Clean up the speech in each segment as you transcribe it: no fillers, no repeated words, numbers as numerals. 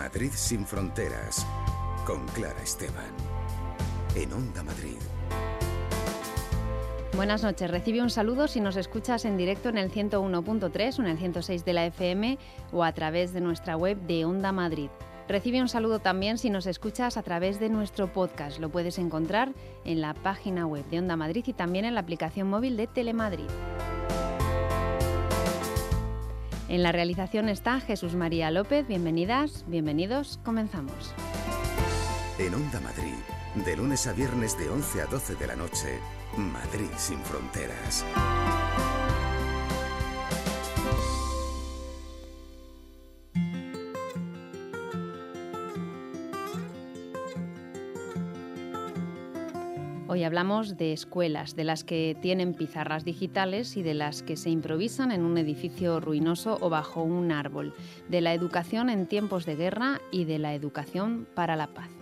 Madrid sin fronteras, con Clara Esteban, en Onda Madrid. Buenas noches, recibe un saludo si nos escuchas en directo en el 101.3 o en el 106 de la FM o a través de nuestra web de Onda Madrid. Recibe un saludo también si nos escuchas a través de nuestro podcast. Lo puedes encontrar en la página web de Onda Madrid y también en la aplicación móvil de Telemadrid. En la realización está Jesús María López. Bienvenidas, bienvenidos, comenzamos. En Onda Madrid, de lunes a viernes de 11 a 12 de la noche, Madrid sin fronteras. Hoy hablamos de escuelas, de las que tienen pizarras digitales y de las que se improvisan en un edificio ruinoso o bajo un árbol, de la educación en tiempos de guerra y de la educación para la paz.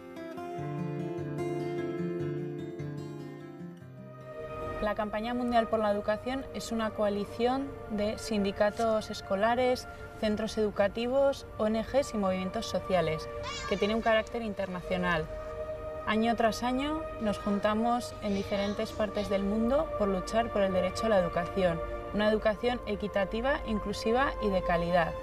La Campaña Mundial por la Educación es una coalición de sindicatos escolares, centros educativos, ONGs y movimientos sociales, que tiene un carácter internacional. Año tras año nos juntamos en diferentes partes del mundo por luchar por el derecho a la educación, una educación equitativa, inclusiva y de calidad.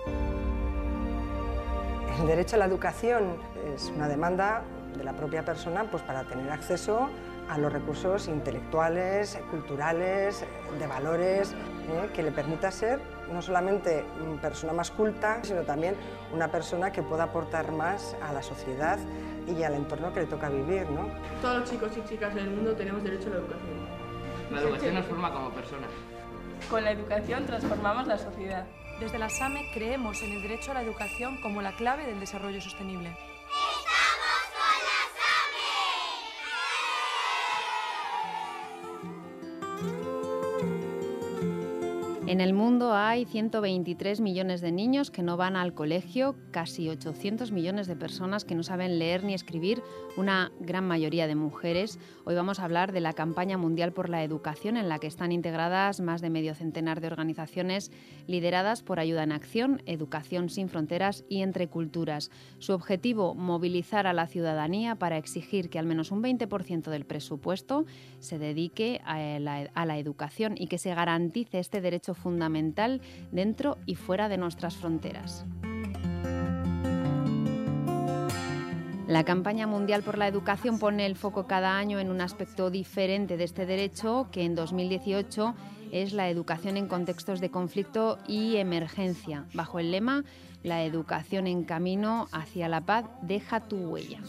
El derecho a la educación es una demanda de la propia persona para tener acceso a los recursos intelectuales, culturales, de valores, que le permita ser no solamente una persona más culta, sino también una persona que pueda aportar más a la sociedad y al entorno que le toca vivir, ¿no? Todos los chicos y chicas del mundo tenemos derecho a la educación. La educación nos forma como personas. Con la educación transformamos la sociedad. Desde la SAME creemos en el derecho a la educación como la clave del desarrollo sostenible. En el mundo hay 123 millones de niños que no van al colegio, casi 800 millones de personas que no saben leer ni escribir, una gran mayoría de mujeres. Hoy vamos a hablar de la Campaña Mundial por la Educación, en la que están integradas más de medio centenar de organizaciones lideradas por Ayuda en Acción, Educación sin Fronteras y Entre Culturas. Su objetivo, movilizar a la ciudadanía para exigir que al menos un 20% del presupuesto se dedique a la educación y que se garantice este derecho fundamental dentro y fuera de nuestras fronteras. La Campaña Mundial por la Educación pone el foco cada año en un aspecto diferente de este derecho, que en 2018 es la educación en contextos de conflicto y emergencia, bajo el lema "La educación en camino hacia la paz, deja tu huella".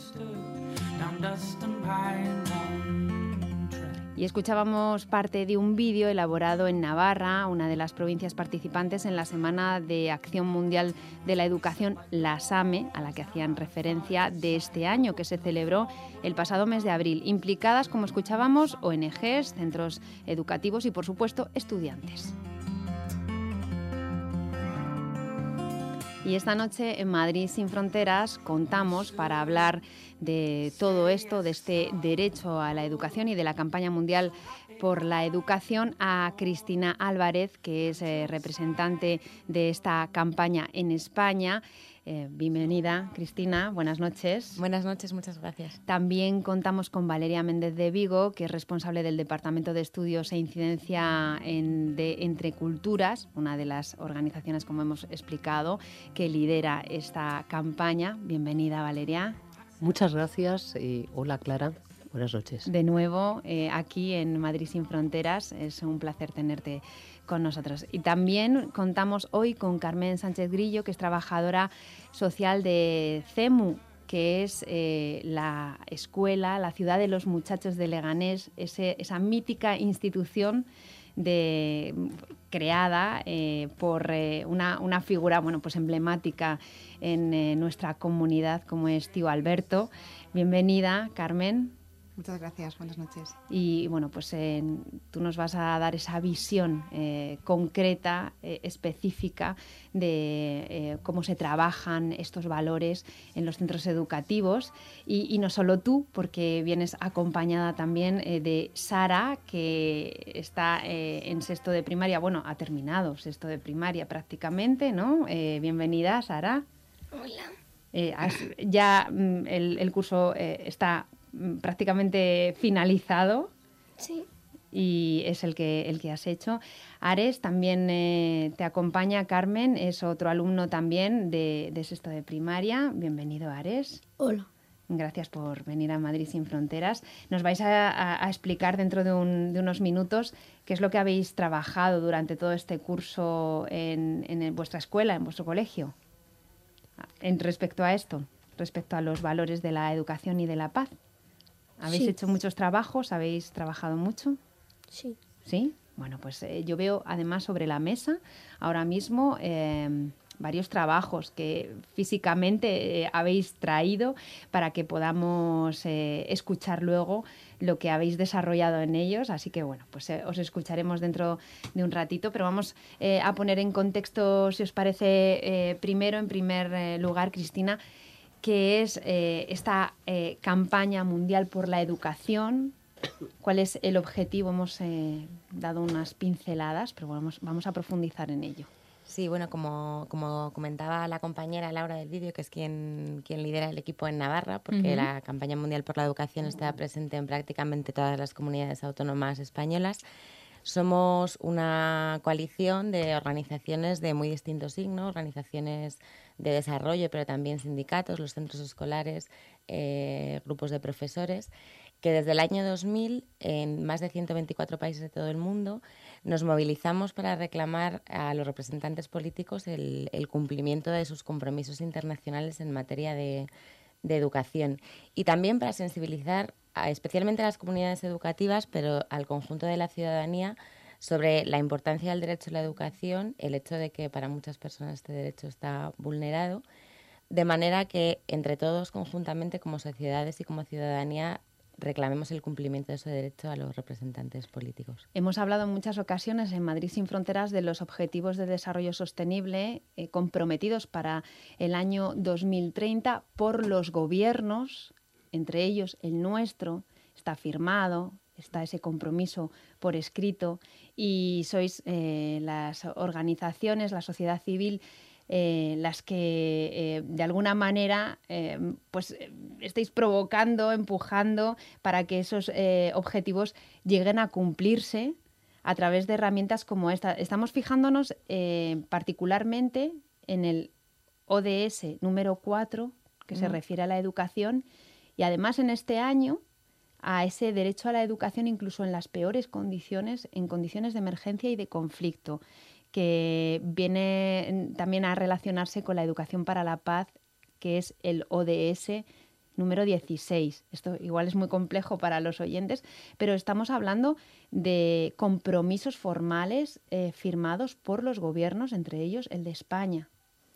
Y escuchábamos parte de un vídeo elaborado en Navarra, una de las provincias participantes en la Semana de Acción Mundial de la Educación, la SAME, a la que hacían referencia, de este año, que se celebró el pasado mes de abril. Implicadas, como escuchábamos, ONGs, centros educativos y, por supuesto, estudiantes. Y esta noche en Madrid sin Fronteras contamos, para hablar de todo esto, de este derecho a la educación y de la Campaña Mundial por la Educación, a Cristina Álvarez, que es representante de esta campaña en España. Bienvenida, Cristina. Buenas noches. Buenas noches, muchas gracias. También contamos con Valeria Méndez de Vigo, que es responsable del Departamento de Estudios e Incidencia de Entre Culturas, una de las organizaciones, como hemos explicado, que lidera esta campaña. Bienvenida, Valeria. Muchas gracias y hola, Clara. Buenas noches. De nuevo, aquí en Madrid sin Fronteras, es un placer tenerte con nosotros. Y también contamos hoy con Carmen Sánchez Grillo, que es trabajadora social de CEMU, que es la escuela, la ciudad de los muchachos de Leganés, esa mítica institución creada por una figura emblemática en nuestra comunidad, como es Tío Alberto. Bienvenida, Carmen. Muchas gracias, buenas noches. Y bueno, pues tú nos vas a dar esa visión concreta, específica de cómo se trabajan estos valores en los centros educativos. Y no solo tú, porque vienes acompañada también de Sara, que está en sexto de primaria. Bueno, ha terminado sexto de primaria prácticamente, ¿no? Bienvenida, Sara. Hola. Ya el curso está prácticamente finalizado. Sí. Y es el que has hecho. Ares también te acompaña. Carmen es otro alumno también de sexto de primaria. Bienvenido, Ares. Hola. Gracias por venir a Madrid sin Fronteras. Nos vais a explicar dentro de unos minutos qué es lo que habéis trabajado durante todo este curso en vuestra escuela, en vuestro colegio, respecto a esto, respecto a los valores de la educación y de la paz. ¿Habéis hecho muchos trabajos? ¿Habéis trabajado mucho? Sí. ¿Sí? Bueno, pues yo veo además sobre la mesa ahora mismo varios trabajos que físicamente habéis traído para que podamos escuchar luego lo que habéis desarrollado en ellos. Así que, bueno, pues os escucharemos dentro de un ratito, pero vamos a poner en contexto, si os parece, en primer lugar, Cristina, que es esta campaña mundial por la educación. ¿Cuál es el objetivo? Hemos dado unas pinceladas, pero vamos a profundizar en ello. Sí, bueno, como comentaba la compañera Laura del vídeo, que es quien lidera el equipo en Navarra, porque la campaña mundial por la educación está presente en prácticamente todas las comunidades autónomas españolas. Somos una coalición de organizaciones de muy distintos signos, organizaciones de desarrollo, pero también sindicatos, los centros escolares, grupos de profesores, que desde el año 2000, en más de 124 países de todo el mundo, nos movilizamos para reclamar a los representantes políticos el cumplimiento de sus compromisos internacionales en materia de educación, y también para sensibilizar especialmente a las comunidades educativas, pero al conjunto de la ciudadanía, sobre la importancia del derecho a la educación, el hecho de que para muchas personas este derecho está vulnerado, de manera que entre todos conjuntamente como sociedades y como ciudadanía reclamemos el cumplimiento de ese derecho a los representantes políticos. Hemos hablado en muchas ocasiones en Madrid sin Fronteras de los Objetivos de Desarrollo Sostenible comprometidos para el año 2030 por los gobiernos, entre ellos el nuestro, está firmado, está ese compromiso por escrito, y sois las organizaciones, la sociedad civil, las que de alguna manera estáis provocando, empujando para que esos objetivos lleguen a cumplirse a través de herramientas como esta. Estamos fijándonos particularmente en el ODS número 4, que se refiere a la educación, y además en este año a ese derecho a la educación incluso en las peores condiciones, en condiciones de emergencia y de conflicto, que viene también a relacionarse con la educación para la paz, que es el ODS número 16. Esto igual es muy complejo para los oyentes, pero estamos hablando de compromisos formales firmados por los gobiernos, entre ellos el de España.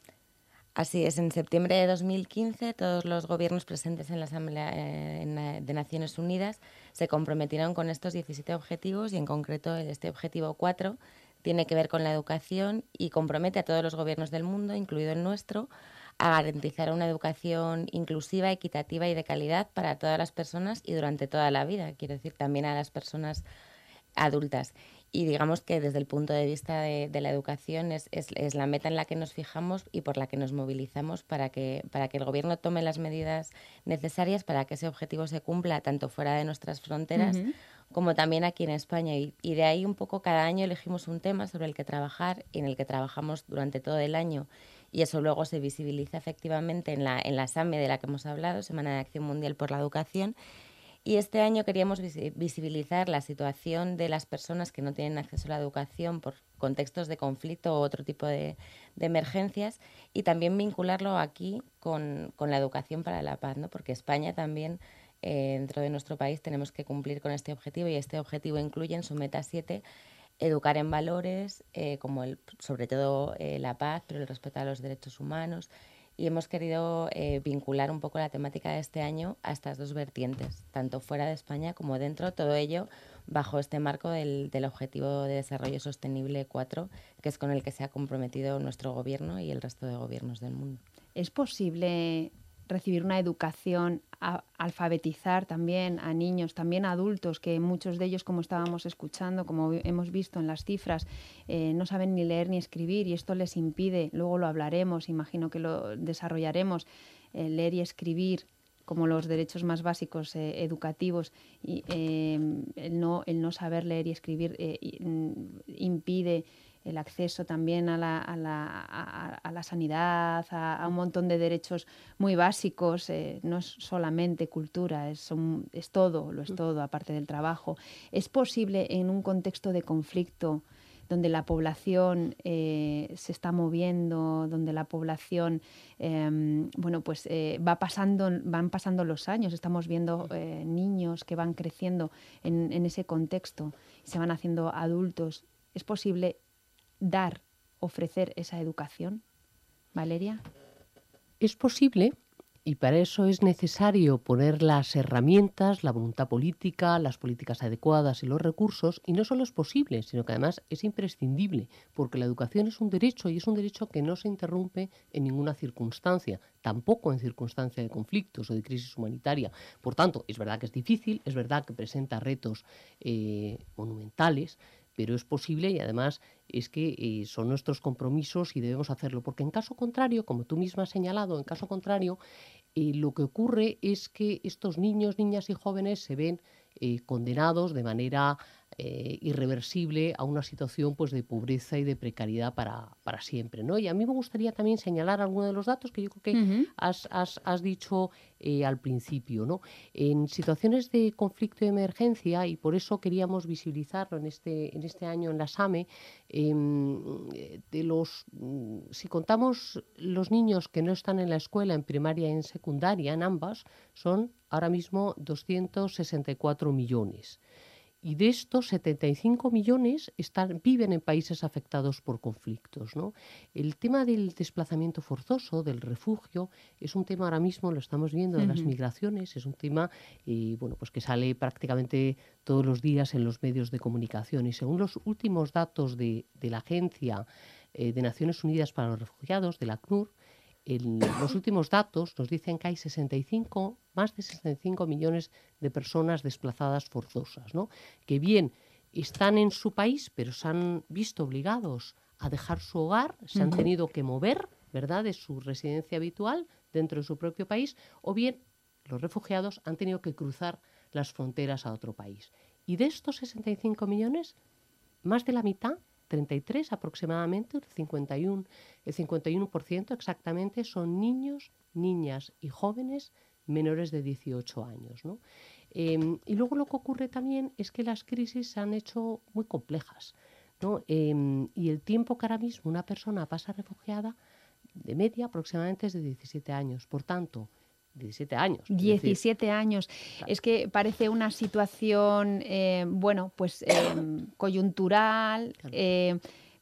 Así es, en septiembre de 2015 todos los gobiernos presentes en la Asamblea de Naciones Unidas se comprometieron con estos 17 objetivos, y en concreto este objetivo 4 tiene que ver con la educación y compromete a todos los gobiernos del mundo, incluido el nuestro, a garantizar una educación inclusiva, equitativa y de calidad para todas las personas y durante toda la vida, quiero decir, también a las personas adultas. Y digamos que desde el punto de vista de la educación es la meta en la que nos fijamos y por la que nos movilizamos para que el Gobierno tome las medidas necesarias para que ese objetivo se cumpla tanto fuera de nuestras fronteras como también aquí en España. Y de ahí un poco cada año elegimos un tema sobre el que trabajar y en el que trabajamos durante todo el año. Y eso luego se visibiliza efectivamente en la SAME de la que hemos hablado, Semana de Acción Mundial por la Educación. Y este año queríamos visibilizar la situación de las personas que no tienen acceso a la educación por contextos de conflicto u otro tipo de emergencias, y también vincularlo aquí con la educación para la paz, ¿no? Porque España también, dentro de nuestro país, tenemos que cumplir con este objetivo, y este objetivo incluye en su meta 7 educar en valores como sobre todo la paz, pero el respeto a los derechos humanos. Y hemos querido vincular un poco la temática de este año a estas dos vertientes, tanto fuera de España como dentro, todo ello bajo este marco del Objetivo de Desarrollo Sostenible 4, que es con el que se ha comprometido nuestro gobierno y el resto de gobiernos del mundo. ¿Es posible recibir una educación, alfabetizar también a niños, también a adultos, que muchos de ellos, como estábamos escuchando, como hemos visto en las cifras, no saben ni leer ni escribir, y esto les impide, luego lo hablaremos, imagino que lo desarrollaremos, leer y escribir como los derechos más básicos educativos, y el no saber leer y escribir impide el acceso también a la sanidad, a un montón de derechos muy básicos. No es solamente cultura, es todo, lo es todo, aparte del trabajo. ¿Es posible en un contexto de conflicto donde la población se está moviendo, donde la población van pasando los años, estamos viendo niños que van creciendo en ese contexto y se van haciendo adultos? ¿Es posible ofrecer esa educación? Valeria. Es posible, y para eso es necesario poner las herramientas, la voluntad política, las políticas adecuadas y los recursos, y no solo es posible, sino que además es imprescindible, porque la educación es un derecho, y es un derecho que no se interrumpe en ninguna circunstancia, tampoco en circunstancia de conflictos o de crisis humanitaria. Por tanto, es verdad que es difícil, es verdad que presenta retos monumentales, pero es posible, y además es que son nuestros compromisos y debemos hacerlo, porque en caso contrario, como tú misma has señalado, en caso contrario, lo que ocurre es que estos niños, niñas y jóvenes se ven condenados de manera irreversible a una situación pues de pobreza y de precariedad para siempre, ¿no? Y a mí me gustaría también señalar algunos de los datos que yo creo que has dicho al principio, ¿no? En situaciones de conflicto y emergencia, y por eso queríamos visibilizarlo en este año en la SAME, si contamos los niños que no están en la escuela, en primaria y en secundaria, en ambas, son ahora mismo 264 millones. Y de estos, 75 millones viven en países afectados por conflictos, ¿no? El tema del desplazamiento forzoso, del refugio, es un tema ahora mismo, lo estamos viendo, de las migraciones, es un tema pues que sale prácticamente todos los días en los medios de comunicación. Y según los últimos datos de la Agencia de Naciones Unidas para los Refugiados, de la ACNUR, los últimos datos nos dicen que hay más de 65 millones de personas desplazadas forzosas, ¿no? Que bien están en su país, pero se han visto obligados a dejar su hogar, se han tenido que mover, ¿verdad?, de su residencia habitual dentro de su propio país, o bien los refugiados han tenido que cruzar las fronteras a otro país. Y de estos 65 millones, más de la mitad, 33 aproximadamente, el 51% exactamente, son niños, niñas y jóvenes menores de 18 años, ¿no? Y luego lo que ocurre también es que las crisis se han hecho muy complejas, ¿no? Y el tiempo que ahora mismo una persona pasa refugiada, de media aproximadamente es de 17 años. Por tanto, 17 años. 17 años. Claro. Es que parece una situación, coyuntural, claro.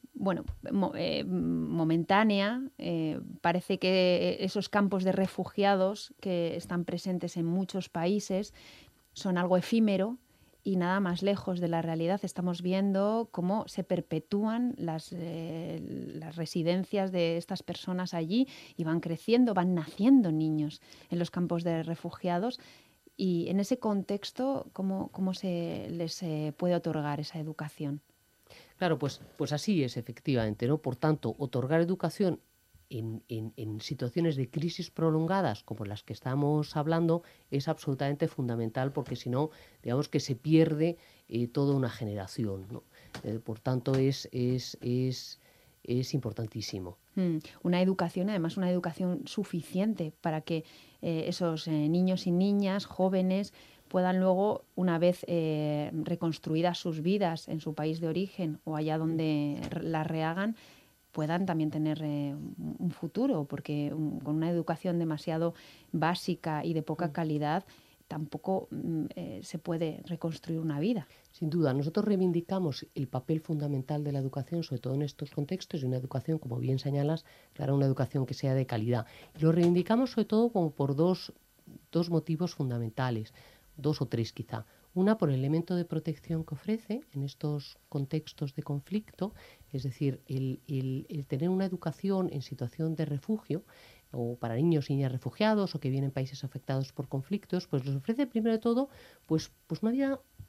Momentánea. Parece que esos campos de refugiados que están presentes en muchos países son algo efímero y nada más lejos de la realidad. Estamos viendo cómo se perpetúan las residencias de estas personas allí y van creciendo, van naciendo niños en los campos de refugiados. Y en ese contexto, ¿cómo se les puede otorgar esa educación? Claro, pues así es, efectivamente, ¿no? Por tanto, otorgar educación en situaciones de crisis prolongadas como las que estamos hablando es absolutamente fundamental, porque si no, digamos que se pierde toda una generación, ¿no? Por tanto, es importantísimo. Una educación, además una educación suficiente para que esos niños y niñas, jóvenes, puedan luego, una vez reconstruidas sus vidas en su país de origen o allá donde las rehagan, puedan también tener un futuro, porque con una educación demasiado básica y de poca calidad tampoco se puede reconstruir una vida. Sin duda, nosotros reivindicamos el papel fundamental de la educación, sobre todo en estos contextos, y una educación, como bien señalas, claro, una educación que sea de calidad. Y lo reivindicamos sobre todo como por dos motivos fundamentales, dos o tres quizá. Una, por el elemento de protección que ofrece en estos contextos de conflicto, es decir, el tener una educación en situación de refugio, o para niños y niñas refugiados o que vienen en países afectados por conflictos, pues les ofrece primero de todo pues una vida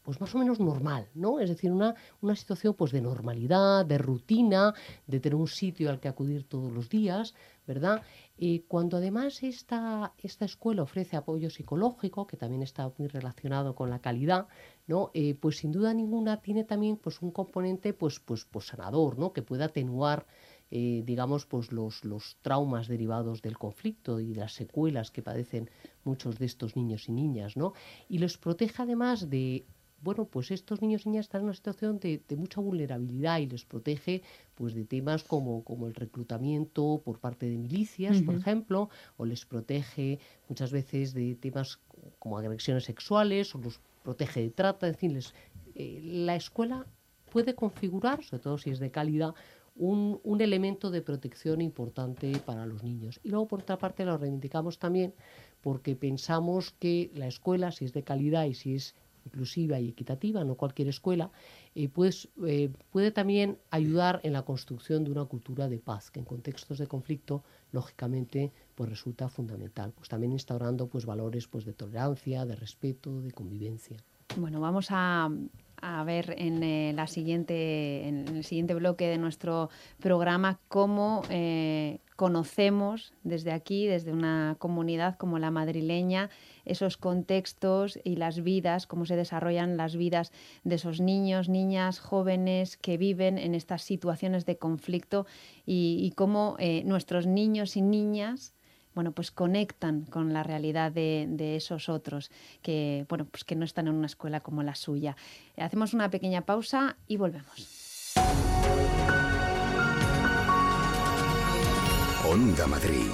pues más o menos normal, ¿no? Es decir, una situación pues de normalidad, de rutina, de tener un sitio al que acudir todos los días, ¿verdad? Cuando además esta escuela ofrece apoyo psicológico, que también está muy relacionado con la calidad, ¿no? Pues sin duda ninguna tiene también pues un componente pues sanador, ¿no? Que pueda atenuar digamos, pues los traumas derivados del conflicto y las secuelas que padecen muchos de estos niños y niñas, ¿no? Y los protege además de, bueno, pues estos niños y niñas están en una situación de mucha vulnerabilidad y les protege pues de temas como el reclutamiento por parte de milicias, por ejemplo, o les protege muchas veces de temas como agresiones sexuales, o los protege de trata, en fin, la escuela puede configurar, sobre todo si es de calidad, un elemento de protección importante para los niños. Y luego, por otra parte, lo reivindicamos también porque pensamos que la escuela, si es de calidad y si es inclusiva y equitativa, no cualquier escuela, puede también ayudar en la construcción de una cultura de paz, que en contextos de conflicto, lógicamente, pues resulta fundamental. Pues también instaurando pues valores pues de tolerancia, de respeto, de convivencia. Bueno, vamos a ver en el siguiente bloque de nuestro programa cómo conocemos desde aquí, desde una comunidad como la madrileña, esos contextos y las vidas, cómo se desarrollan las vidas de esos niños, niñas, jóvenes que viven en estas situaciones de conflicto y cómo nuestros niños y niñas, bueno, pues conectan con la realidad de esos otros que, bueno, pues que no están en una escuela como la suya. Hacemos una pequeña pausa y volvemos. Onda Madrid.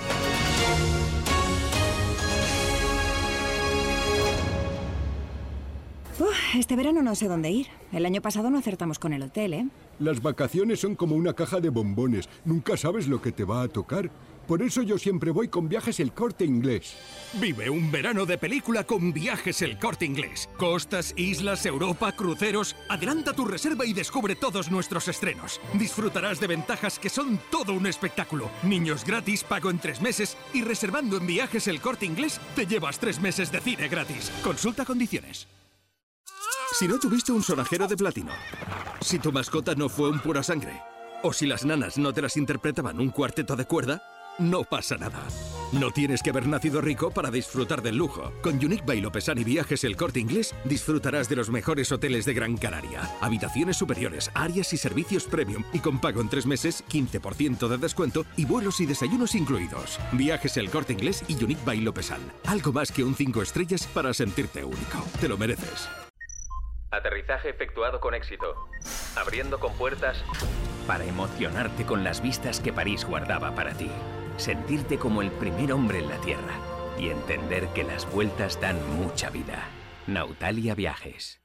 Este verano no sé dónde ir. El año pasado no acertamos con el hotel, ¿eh? Las vacaciones son como una caja de bombones. Nunca sabes lo que te va a tocar. Por eso yo siempre voy con Viajes El Corte Inglés. Vive un verano de película con Viajes El Corte Inglés. Costas, islas, Europa, cruceros. Adelanta tu reserva y descubre todos nuestros estrenos. Disfrutarás de ventajas que son todo un espectáculo. Niños gratis, pago en 3 meses y reservando en Viajes El Corte Inglés te llevas 3 meses de cine gratis. Consulta condiciones. Si no tuviste un sonajero de platino, si tu mascota no fue un pura sangre, o si las nanas no te las interpretaban un cuarteto de cuerda, no pasa nada. No tienes que haber nacido rico para disfrutar del lujo. Con Unique by Lopesan y Viajes El Corte Inglés disfrutarás de los mejores hoteles de Gran Canaria. Habitaciones superiores, áreas y servicios premium y con pago en 3 meses, 15% de descuento y vuelos y desayunos incluidos. Viajes El Corte Inglés y Unique by Lopesan. Algo más que un 5 estrellas para sentirte único. Te lo mereces. Aterrizaje efectuado con éxito. Abriendo compuertas para emocionarte con las vistas que París guardaba para ti. Sentirte como el primer hombre en la Tierra y entender que las vueltas dan mucha vida. Nautalia Viajes.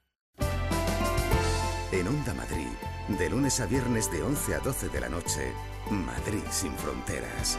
En Onda Madrid, de lunes a viernes de 11 a 12 de la noche, Madrid sin fronteras.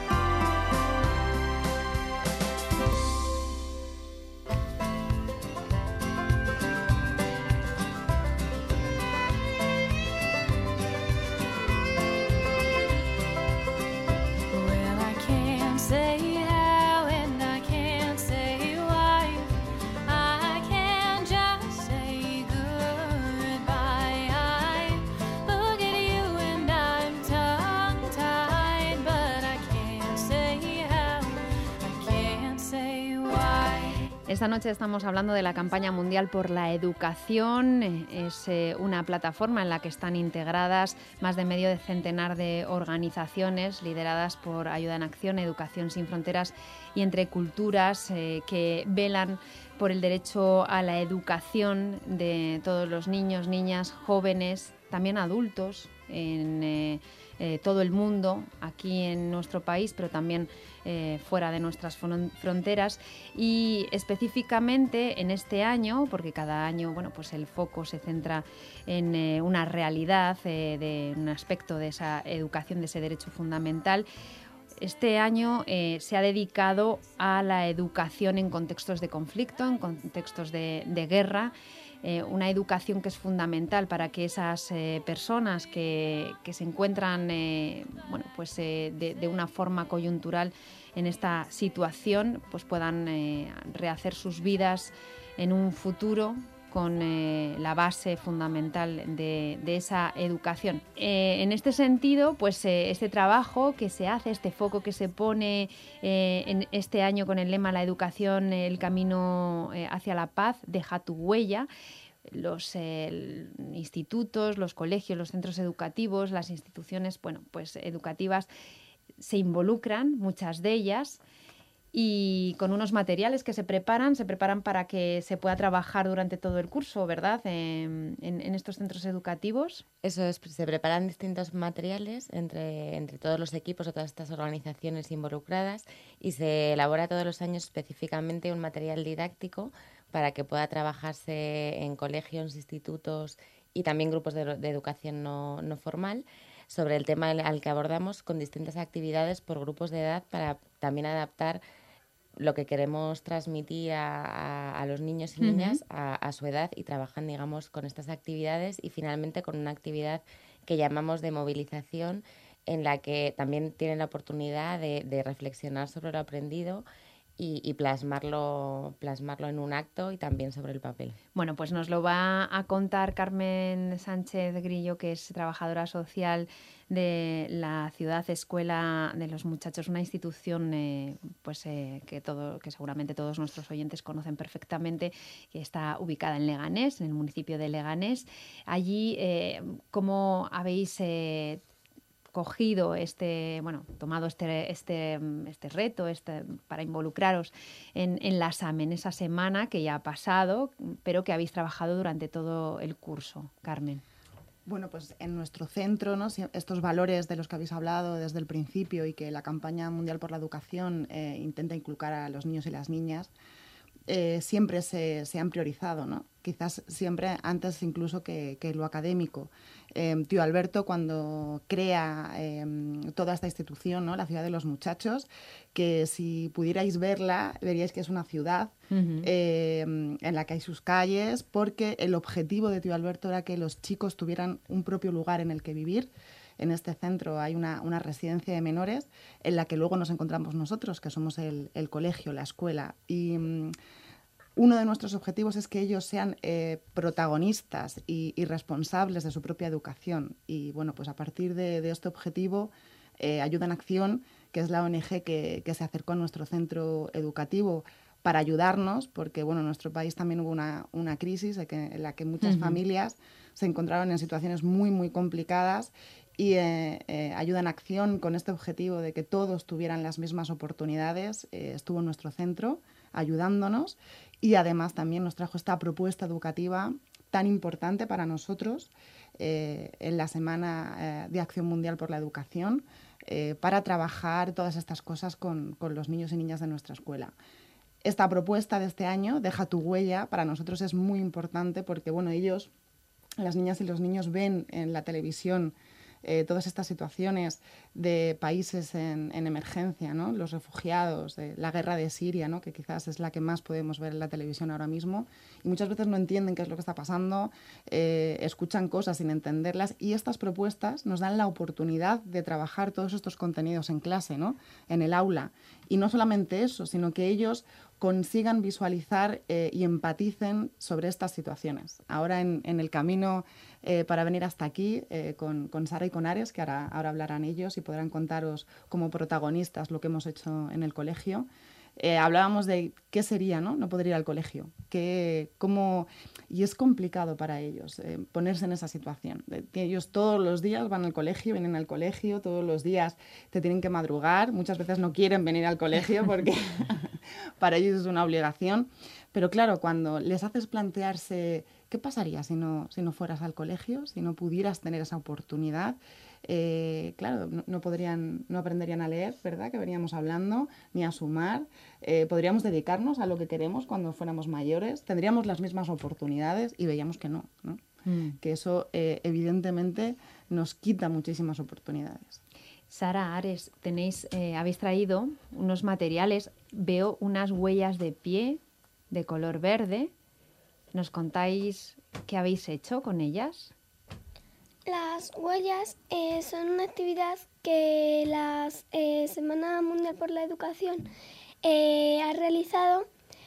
Esta noche estamos hablando de la campaña mundial por la educación. Es una plataforma en la que están integradas más de medio centenar de organizaciones lideradas por Ayuda en Acción, Educación Sin Fronteras y Entre Culturas, que velan por el derecho a la educación de todos los niños, niñas, jóvenes, también adultos en todo el mundo, aquí en nuestro país, pero también fuera de nuestras fronteras. Y específicamente en este año, porque cada año, bueno, pues el foco se centra en una realidad, de un aspecto de esa educación, de ese derecho fundamental. Este año se ha dedicado a la educación en contextos de conflicto, en contextos de guerra. Una educación que es fundamental para que esas personas que se encuentran bueno, pues, de una forma coyuntural en esta situación, pues puedan rehacer sus vidas en un futuro con la base fundamental de esa educación. En este sentido, pues este trabajo que se hace, este foco que se pone en este año con el lema La educación, el camino hacia la paz, deja tu huella. Los institutos, los colegios, los centros educativos, las instituciones, bueno, pues educativas se involucran, muchas de ellas, y con unos materiales que se preparan para que se pueda trabajar durante todo el curso, ¿verdad? En estos centros educativos. Eso es, se preparan distintos materiales entre todos los equipos de todas estas organizaciones involucradas y se elabora todos los años específicamente un material didáctico para que pueda trabajarse en colegios, institutos y también grupos de educación no formal sobre el tema al que abordamos, con distintas actividades por grupos de edad para también adaptar lo que queremos transmitir a los niños y niñas a su edad, y trabajan, digamos, con estas actividades y finalmente con una actividad que llamamos de movilización, en la que también tienen la oportunidad de reflexionar sobre lo aprendido y plasmarlo en un acto y también sobre el papel. Bueno, pues nos lo va a contar Carmen Sánchez Grillo, que es trabajadora social de la Ciudad Escuela de los Muchachos, una institución que seguramente todos nuestros oyentes conocen perfectamente, que está ubicada en Leganés, en el municipio de Leganés. Allí, ¿cómo habéis cogido tomado este reto para involucraros en la SAM, en esa semana que ya ha pasado, pero que habéis trabajado durante todo el curso? Carmen. Bueno, pues en nuestro centro, ¿no?, estos valores de los que habéis hablado desde el principio y que la campaña mundial por la educación intenta inculcar a los niños y las niñas, siempre se han priorizado, ¿no? Quizás siempre antes incluso que lo académico. Tío Alberto, cuando crea toda esta institución, ¿no?, la Ciudad de los Muchachos, que si pudierais verla, veríais que es una ciudad en la que hay sus calles, porque el objetivo de Tío Alberto era que los chicos tuvieran un propio lugar en el que vivir. En este centro hay una residencia de menores en la que luego nos encontramos nosotros, que somos el colegio, la escuela. Y uno de nuestros objetivos es que ellos sean protagonistas y responsables de su propia educación. Y bueno, pues a partir de este objetivo, Ayuda en Acción, que es la ONG que se acercó a nuestro centro educativo para ayudarnos, porque bueno, en nuestro país también hubo una crisis en la que muchas familias se encontraron en situaciones muy, muy complicadas. Y Ayuda en Acción, con este objetivo de que todos tuvieran las mismas oportunidades, estuvo en nuestro centro ayudándonos, y además también nos trajo esta propuesta educativa tan importante para nosotros en la Semana de Acción Mundial por la Educación, para trabajar todas estas cosas con los niños y niñas de nuestra escuela. Esta propuesta de este año, Deja tu huella, para nosotros es muy importante porque bueno, ellos, las niñas y los niños, ven en la televisión todas estas situaciones de países en emergencia, ¿no?, los refugiados, la guerra de Siria, ¿no?, que quizás es la que más podemos ver en la televisión ahora mismo, y muchas veces no entienden qué es lo que está pasando, escuchan cosas sin entenderlas, y estas propuestas nos dan la oportunidad de trabajar todos estos contenidos en clase, ¿no?, en el aula. Y no solamente eso, sino que ellos consigan visualizar y empaticen sobre estas situaciones. Ahora en el camino para venir hasta aquí, con Sara y con Ares, que ahora hablarán ellos y podrán contaros como protagonistas lo que hemos hecho en el colegio, hablábamos de qué sería, no poder ir al colegio, y es complicado para ellos ponerse en esa situación. Ellos todos los días van al colegio, vienen al colegio, todos los días te tienen que madrugar, muchas veces no quieren venir al colegio porque para ellos es una obligación, pero claro, cuando les haces plantearse qué pasaría si no fueras al colegio, si no pudieras tener esa oportunidad, claro, no aprenderían a leer, ¿verdad?, que veníamos hablando, ni a sumar. Podríamos dedicarnos a lo que queremos cuando fuéramos mayores, tendríamos las mismas oportunidades, y veíamos que no. Que eso evidentemente nos quita muchísimas oportunidades. Sara, Ares, habéis traído unos materiales, veo unas huellas de pie de color verde. ¿Nos contáis qué habéis hecho con ellas? Las huellas son una actividad que la Semana Mundial por la Educación ha realizado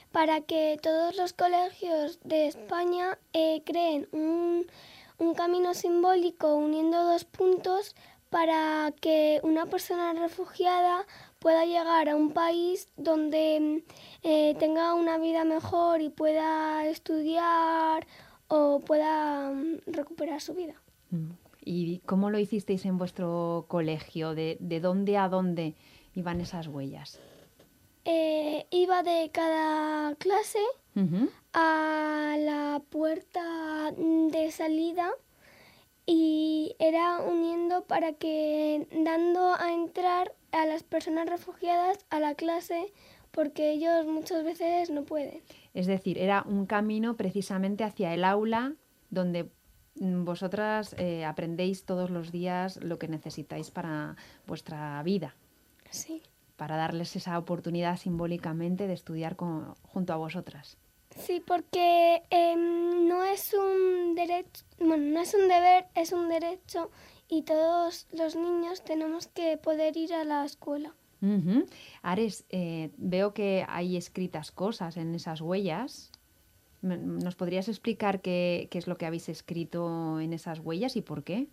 para que todos los colegios de España creen un camino simbólico uniendo 2 puntos para que una persona refugiada pueda llegar a un país donde tenga una vida mejor y pueda estudiar o pueda recuperar su vida. ¿Y cómo lo hicisteis en vuestro colegio? ¿De dónde a dónde iban esas huellas? Iba de cada clase a la puerta de salida y era uniendo para que dando a entrar a las personas refugiadas a la clase porque ellos muchas veces no pueden. Es decir, era un camino precisamente hacia el aula donde vosotras aprendéis todos los días lo que necesitáis para vuestra vida. Sí. Para darles esa oportunidad simbólicamente de estudiar junto a vosotras. Sí, porque no es un derecho, bueno, no es un deber, es un derecho y todos los niños tenemos que poder ir a la escuela. Ares, veo que hay escritas cosas en esas huellas. ¿Nos podrías explicar qué es lo que habéis escrito en esas huellas y por qué?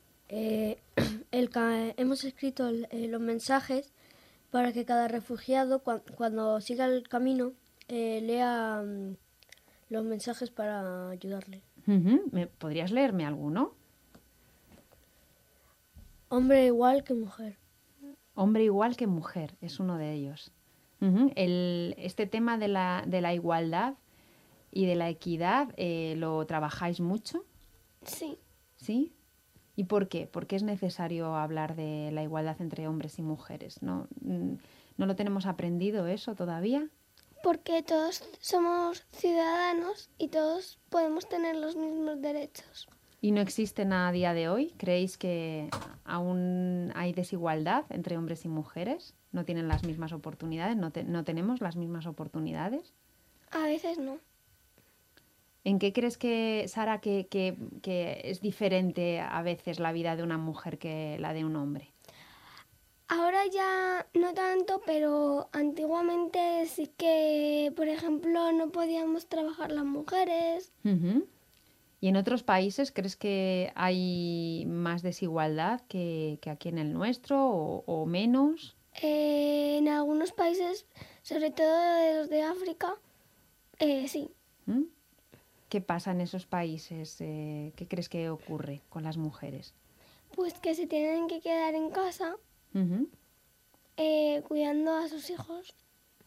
Hemos escrito los mensajes para que cada refugiado, cuando siga el camino, lea los mensajes para ayudarle. ¿Podrías leerme alguno? Hombre igual que mujer. Hombre igual que mujer, es uno de ellos. Este tema de la igualdad y de la equidad, ¿lo trabajáis mucho? Sí. ¿Sí? ¿Y por qué? ¿Por qué es necesario hablar de la igualdad entre hombres y mujeres? ¿No lo tenemos aprendido eso todavía? Porque todos somos ciudadanos y todos podemos tener los mismos derechos. ¿Y no existen a día de hoy? ¿Creéis que aún hay desigualdad entre hombres y mujeres? ¿No tienen las mismas oportunidades? ¿No tenemos las mismas oportunidades? A veces no. ¿En qué crees que, Sara, que es diferente a veces la vida de una mujer que la de un hombre? Ahora ya no tanto, pero antiguamente sí que, por ejemplo, no podíamos trabajar las mujeres. ¿Y en otros países crees que hay más desigualdad que aquí en el nuestro o menos? En algunos países, sobre todo de los de África, sí. ¿Qué pasa en esos países? ¿Qué crees que ocurre con las mujeres? Pues que se tienen que quedar en casa cuidando a sus hijos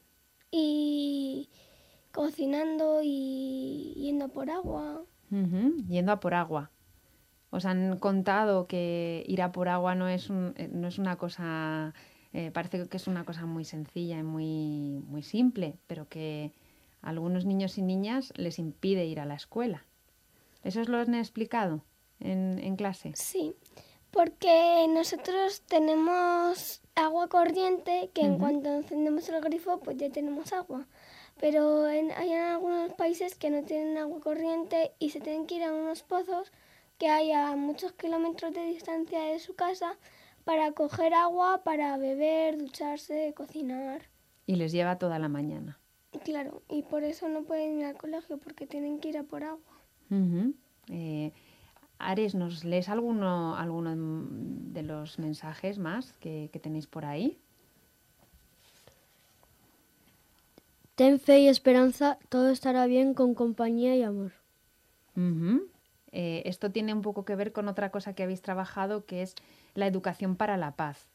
y cocinando y yendo por agua. Yendo a por agua. ¿Os han contado que ir a por agua no es una cosa... parece que es una cosa muy sencilla y muy, muy simple, pero que a algunos niños y niñas les impide ir a la escuela. ¿Eso os lo han explicado en clase? Sí, porque nosotros tenemos agua corriente que en cuanto encendemos el grifo pues ya tenemos agua. Pero hay en algunos países que no tienen agua corriente y se tienen que ir a unos pozos que hay a muchos kilómetros de distancia de su casa para coger agua, para beber, ducharse, cocinar. Y les lleva toda la mañana. Claro, y por eso no pueden ir al colegio porque tienen que ir a por agua. Ares, ¿nos lees alguno de los mensajes más que tenéis por ahí? Ten fe y esperanza, todo estará bien con compañía y amor. Esto tiene un poco que ver con otra cosa que habéis trabajado, que es la educación para la paz.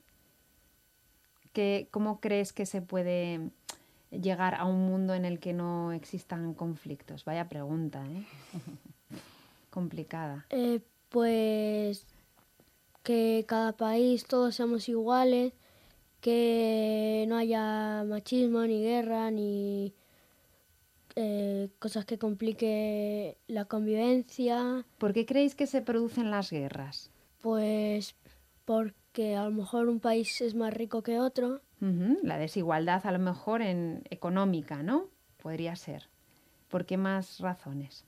¿Cómo crees que se puede llegar a un mundo en el que no existan conflictos? Vaya pregunta, ¿eh? Complicada. Pues que cada país todos seamos iguales, que no haya machismo, ni guerra, ni cosas que compliquen la convivencia. ¿Por qué creéis que se producen las guerras? Pues porque a lo mejor un país es más rico que otro. La desigualdad a lo mejor económica, ¿no? Podría ser. ¿Por qué más razones?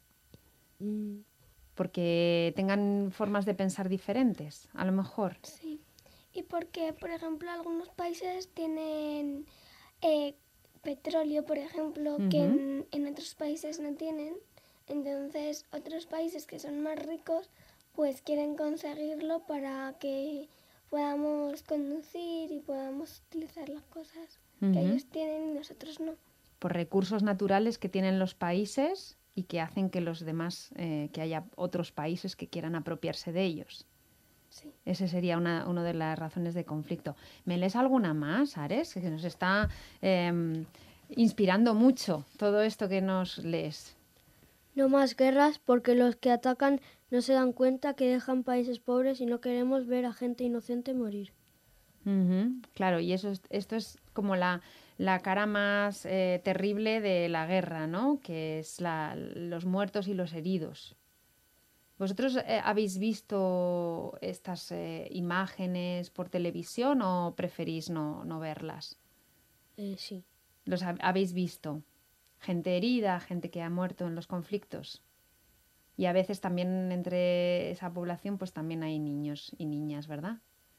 Porque tengan formas de pensar diferentes, a lo mejor. Sí. Y porque, por ejemplo, algunos países tienen petróleo, por ejemplo, que en otros países no tienen. Entonces, otros países que son más ricos, pues quieren conseguirlo para que podamos conducir y podamos utilizar las cosas que ellos tienen y nosotros no. Por recursos naturales que tienen los países y que hacen que los demás, que haya otros países que quieran apropiarse de ellos. Sí. Esa sería una de las razones de conflicto. ¿Me lees alguna más, Ares? Que nos está inspirando mucho todo esto que nos lees. No más guerras porque los que atacan no se dan cuenta que dejan países pobres y no queremos ver a gente inocente morir. Claro, y esto es como la cara más terrible de la guerra, ¿no? Que es los muertos y los heridos. ¿Vosotros habéis visto estas imágenes por televisión o preferís no verlas? Sí. ¿Los habéis visto? Gente herida, gente que ha muerto en los conflictos. Y a veces también entre esa población pues también hay niños y niñas, ¿verdad?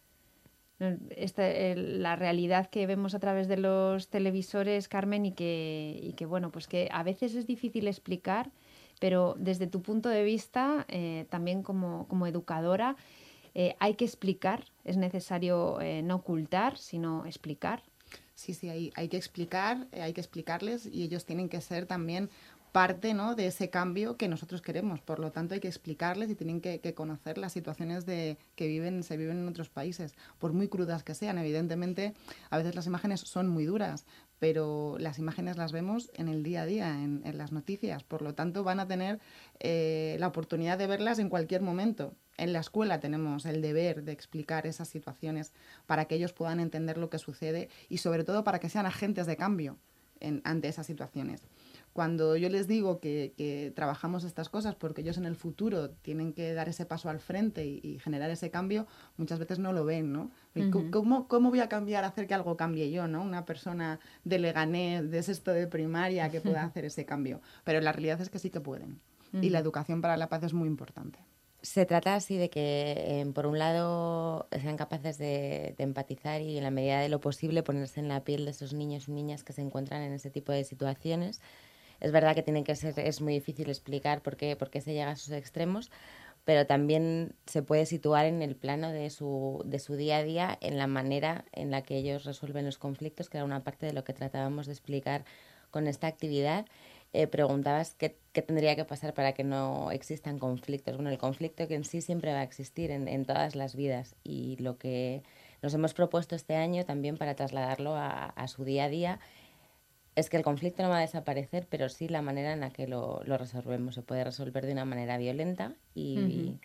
La realidad que vemos a través de los televisores, Carmen, y que bueno, pues que a veces es difícil explicar, pero desde tu punto de vista, también como educadora, hay que explicar, es necesario no ocultar, sino explicar. Sí, hay que explicar, hay que explicarles y ellos tienen que ser también parte, ¿no?, de ese cambio que nosotros queremos. Por lo tanto, hay que explicarles y tienen que conocer las situaciones que se viven en otros países, por muy crudas que sean. Evidentemente, a veces las imágenes son muy duras, pero las imágenes las vemos en el día a día, en las noticias. Por lo tanto, van a tener la oportunidad de verlas en cualquier momento. En la escuela tenemos el deber de explicar esas situaciones para que ellos puedan entender lo que sucede y, sobre todo, para que sean agentes de cambio ante esas situaciones. Cuando yo les digo que trabajamos estas cosas porque ellos en el futuro tienen que dar ese paso al frente y generar ese cambio, muchas veces no lo ven, ¿no? ¿Cómo voy a cambiar, hacer que algo cambie yo, ¿no? Una persona de Leganés, de sexto de primaria, que pueda hacer ese cambio. Pero la realidad es que sí que pueden. Y la educación para la paz es muy importante. Se trata así de que, por un lado, sean capaces de empatizar y, en la medida de lo posible, ponerse en la piel de esos niños y niñas que se encuentran en ese tipo de situaciones. Es verdad que es muy difícil explicar por qué se llega a esos extremos, pero también se puede situar en el plano de su día a día, en la manera en la que ellos resuelven los conflictos, que era una parte de lo que tratábamos de explicar con esta actividad. Preguntabas qué tendría que pasar para que no existan conflictos. Bueno, el conflicto que en sí siempre va a existir en todas las vidas, y lo que nos hemos propuesto este año también para trasladarlo a su día a día es que el conflicto no va a desaparecer, pero sí la manera en la que lo resolvemos. Se puede resolver de una manera violenta y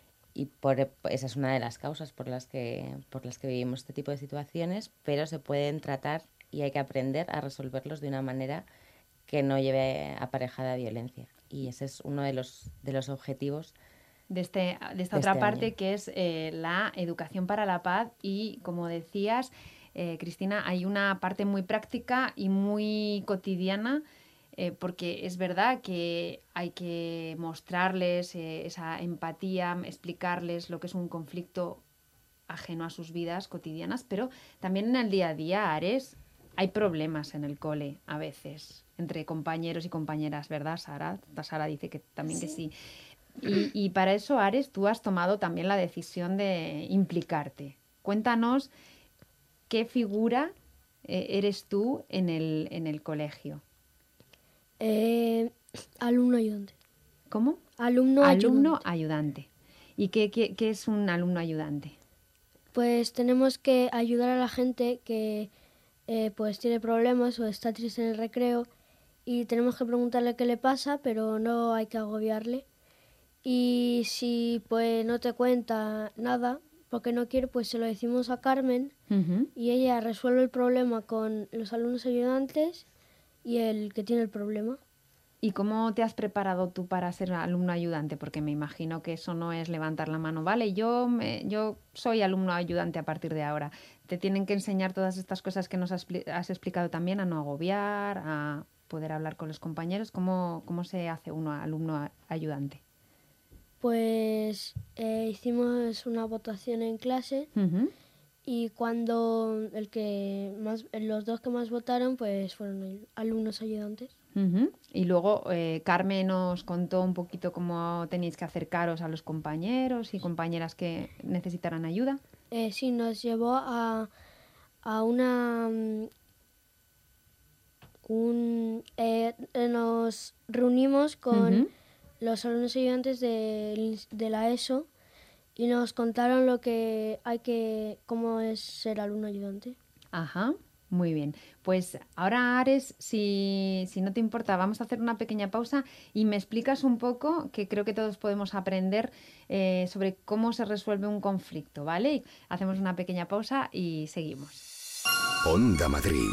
esa es una de las causas por las que vivimos este tipo de situaciones, pero se pueden tratar y hay que aprender a resolverlos de una manera que no lleve aparejada violencia. Y ese es uno de los objetivos de esta otra parte año, que es la educación para la paz. Y como decías, Cristina, hay una parte muy práctica y muy cotidiana, porque es verdad que hay que mostrarles esa empatía, explicarles lo que es un conflicto ajeno a sus vidas cotidianas, pero también en el día a día, Ares, hay problemas en el cole a veces, entre compañeros y compañeras, ¿verdad, Sara? Sara dice que también sí. Que sí. Y para eso, Ares, tú has tomado también la decisión de implicarte. Cuéntanos qué figura eres tú en el colegio. Alumno ayudante. ¿Cómo? Alumno ayudante. ¿Y qué es un alumno ayudante? Pues tenemos que ayudar a la gente que pues tiene problemas o está triste en el recreo, y tenemos que preguntarle qué le pasa, pero no hay que agobiarle. Y si pues no te cuenta nada porque no quiere, pues se lo decimos a Carmen y ella resuelve el problema con los alumnos ayudantes y el que tiene el problema. ¿Y cómo te has preparado tú para ser alumno ayudante? Porque me imagino que eso no es levantar la mano. Vale, yo soy alumno ayudante a partir de ahora. Te tienen que enseñar todas estas cosas que nos has explicado también, a no agobiar, a poder hablar con los compañeros. ¿Cómo se hace uno alumno ayudante? Pues hicimos una votación en clase y cuando los dos que más votaron pues fueron alumnos ayudantes. Uh-huh. Y luego Carmen nos contó un poquito cómo tenéis que acercaros a los compañeros y compañeras que necesitaran ayuda. Sí, nos llevó a una... nos reunimos con los alumnos ayudantes de la ESO y nos contaron cómo es ser alumno ayudante. Ajá, muy bien. Pues ahora, Ares, si no te importa, vamos a hacer una pequeña pausa y me explicas un poco, que creo que todos podemos aprender sobre cómo se resuelve un conflicto, ¿vale? Hacemos una pequeña pausa y seguimos. Onda Madrid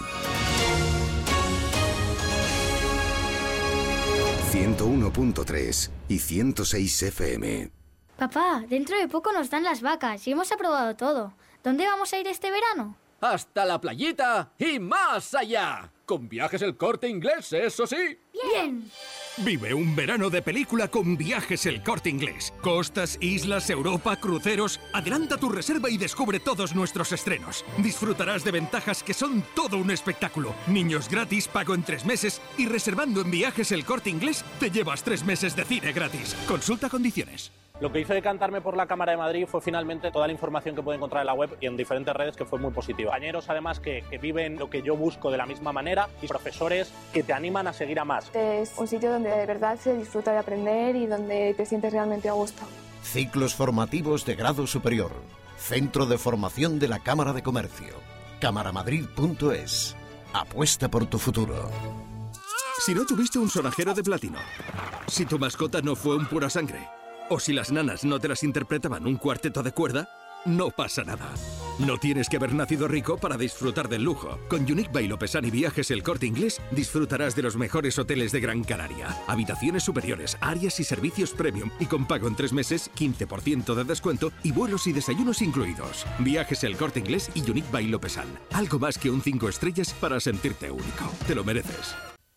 101.3 y 106 FM. Papá, dentro de poco nos dan las vacas y hemos aprobado todo. ¿Dónde vamos a ir este verano? ¡Hasta la playita y más allá! Con Viajes El Corte Inglés, eso sí. ¡Bien! Vive un verano de película con Viajes El Corte Inglés. Costas, islas, Europa, cruceros. Adelanta tu reserva y descubre todos nuestros estrenos. Disfrutarás de ventajas que son todo un espectáculo. Niños gratis, pago en 3 meses y reservando en Viajes El Corte Inglés te llevas 3 meses de cine gratis. Consulta condiciones. Lo que hizo decantarme por la Cámara de Madrid fue finalmente toda la información que puede encontrar en la web y en diferentes redes, que fue muy positiva. Compañeros, además, que viven lo que yo busco de la misma manera, y profesores que te animan a seguir a más. Es un sitio donde de verdad se disfruta de aprender y donde te sientes realmente a gusto. Ciclos formativos de grado superior. Centro de Formación de la Cámara de Comercio. Camaramadrid.es. Apuesta por tu futuro. Si no tuviste un sonajero de platino, si tu mascota no fue un pura sangre, o si las nanas no te las interpretaban un cuarteto de cuerda, no pasa nada. No tienes que haber nacido rico para disfrutar del lujo. Con Unique by Lopesan y Viajes El Corte Inglés disfrutarás de los mejores hoteles de Gran Canaria. Habitaciones superiores, áreas y servicios premium. Y con pago en 3 meses, 15% de descuento y vuelos y desayunos incluidos. Viajes El Corte Inglés y Unique by Lopesan. Algo más que un 5 estrellas para sentirte único. Te lo mereces.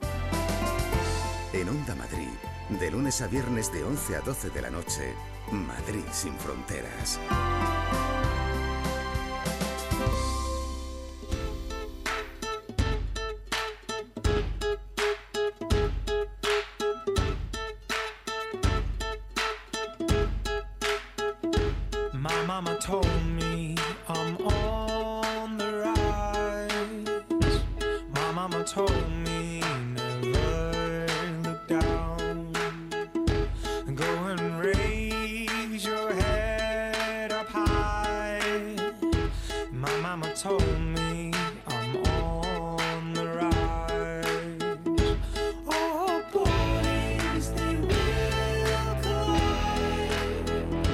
En Onda Madrid, de lunes a viernes de 11 a 12 de la noche, Madrid sin fronteras. My mama told me I'm on the rise. My mama told me never look down. Go and raise your head up high. My mama told me I'm on the rise. Oh, boys, they will collide.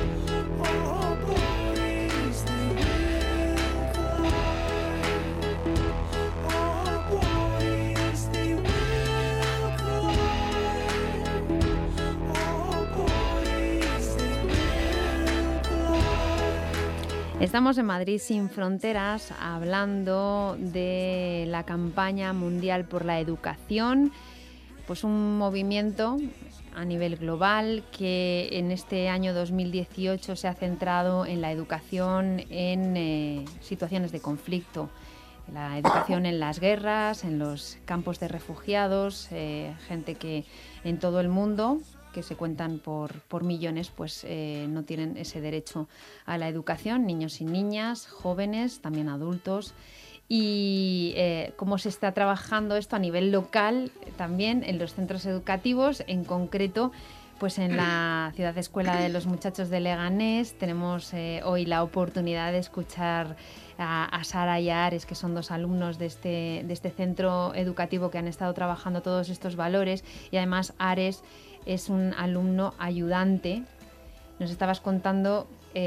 Oh, boys, they will collide. Oh, boys, they will collide. Oh, boys, they will collide. Estamos en Madrid sin fronteras hablando de la campaña mundial por la educación, pues un movimiento a nivel global que en este año 2018 se ha centrado en la educación en situaciones de conflicto, la educación en las guerras, en los campos de refugiados, gente que en todo el mundo, que se cuentan por millones, pues no tienen ese derecho a la educación, niños y niñas, jóvenes, también adultos. Y cómo se está trabajando esto a nivel local, también en los centros educativos, en concreto pues en la Ciudad Escuela de los Muchachos de Leganés. Tenemos hoy la oportunidad de escuchar a Sara y a Ares, que son 2 alumnos de este centro educativo que han estado trabajando todos estos valores, y además Ares es un alumno ayudante. Nos estabas contando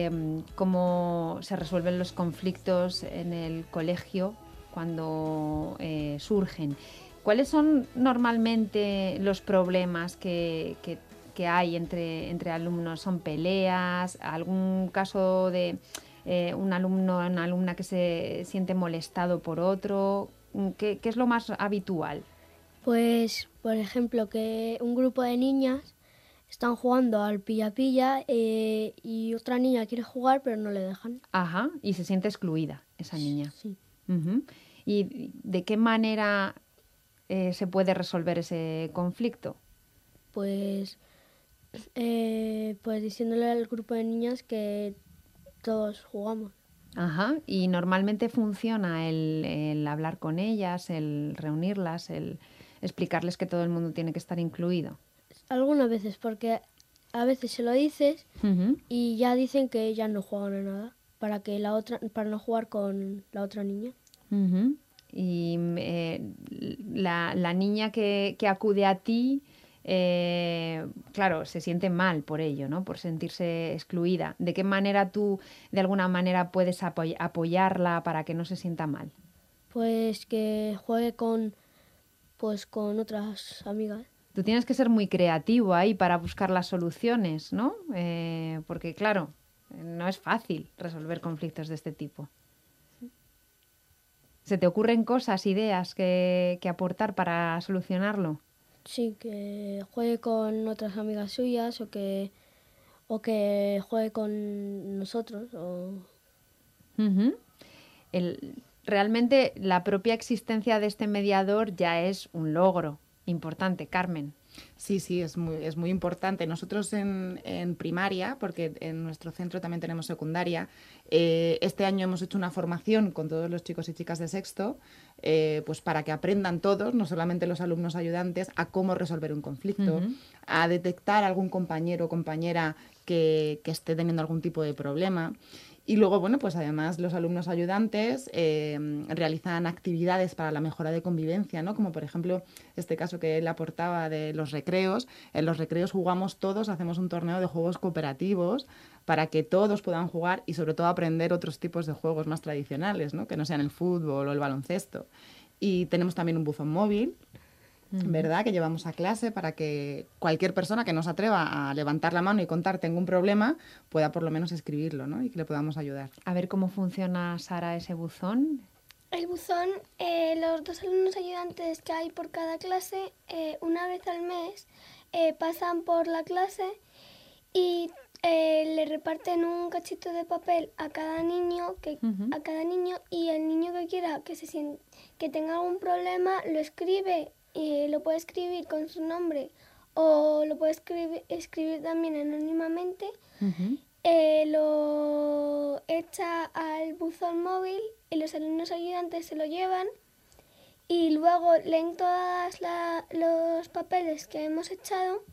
cómo se resuelven los conflictos en el colegio cuando surgen. ¿Cuáles son normalmente los problemas que hay entre alumnos? ¿Son peleas? ¿Algún caso de un alumno o una alumna que se siente molestado por otro? ¿Qué es lo más habitual? Pues, por ejemplo, que un grupo de niñas están jugando al pilla-pilla y otra niña quiere jugar pero no le dejan. Ajá, y se siente excluida esa niña. Sí. Ujú. ¿Y de qué manera se puede resolver ese conflicto? Pues diciéndole al grupo de niñas que todos jugamos. Ajá, y normalmente funciona el hablar con ellas, el reunirlas, el explicarles que todo el mundo tiene que estar incluido. Algunas veces, porque a veces se lo dices Ujú. y ya dicen que ellas no juegan a nada para no jugar con la otra niña. Ujú. Y la niña que acude a ti, claro, se siente mal por ello, ¿no? Por sentirse excluida. ¿De qué manera tú, de alguna manera, puedes apoyarla para que no se sienta mal? Pues que juegue con otras amigas. Tú tienes que ser muy creativo ahí para buscar las soluciones, ¿no? Porque, claro, no es fácil resolver conflictos de este tipo. ¿Se te ocurren cosas, ideas que aportar para solucionarlo? Sí, que juegue con otras amigas suyas o que juegue con nosotros. Ujú. Realmente la propia existencia de este mediador ya es un logro importante, Carmen. Sí, es muy importante. Nosotros en primaria, porque en nuestro centro también tenemos secundaria, este año hemos hecho una formación con todos los chicos y chicas de sexto, pues para que aprendan todos, no solamente los alumnos ayudantes, a cómo resolver un conflicto, Ujú. a detectar algún compañero o compañera que esté teniendo algún tipo de problema. Y luego, bueno, pues además los alumnos ayudantes realizan actividades para la mejora de convivencia, ¿no? Como por ejemplo este caso que él aportaba de los recreos. En los recreos jugamos todos, hacemos un torneo de juegos cooperativos para que todos puedan jugar y sobre todo aprender otros tipos de juegos más tradicionales, ¿no? Que no sean el fútbol o el baloncesto. Y tenemos también un buzón móvil, ¿verdad?, que llevamos a clase para que cualquier persona que no se atreva a levantar la mano y contar tengo un problema pueda por lo menos escribirlo, ¿no? Y que le podamos ayudar. A ver cómo funciona, Sara, ese buzón. El buzón, los 2 alumnos ayudantes que hay por cada clase, una vez al mes pasan por la clase y le reparten un cachito de papel a cada niño, y el niño que quiera que tenga algún problema lo escribe. Y lo puede escribir con su nombre o lo puede escribir también anónimamente. Ujú. Lo echa al buzón móvil y los alumnos ayudantes se lo llevan y luego leen todos los papeles que hemos echado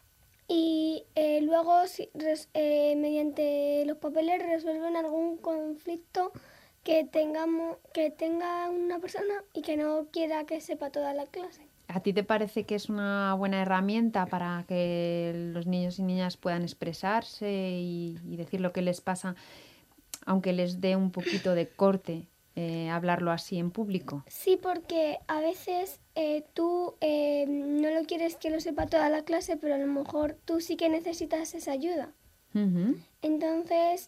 y luego mediante los papeles resuelven algún conflicto que tenga una persona y que no quiera que sepa toda la clase. ¿A ti te parece que es una buena herramienta para que los niños y niñas puedan expresarse y decir lo que les pasa, aunque les dé un poquito de corte hablarlo así en público? Sí, porque a veces tú no lo quieres que lo sepa toda la clase, pero a lo mejor tú sí que necesitas esa ayuda. Uh-huh. Entonces,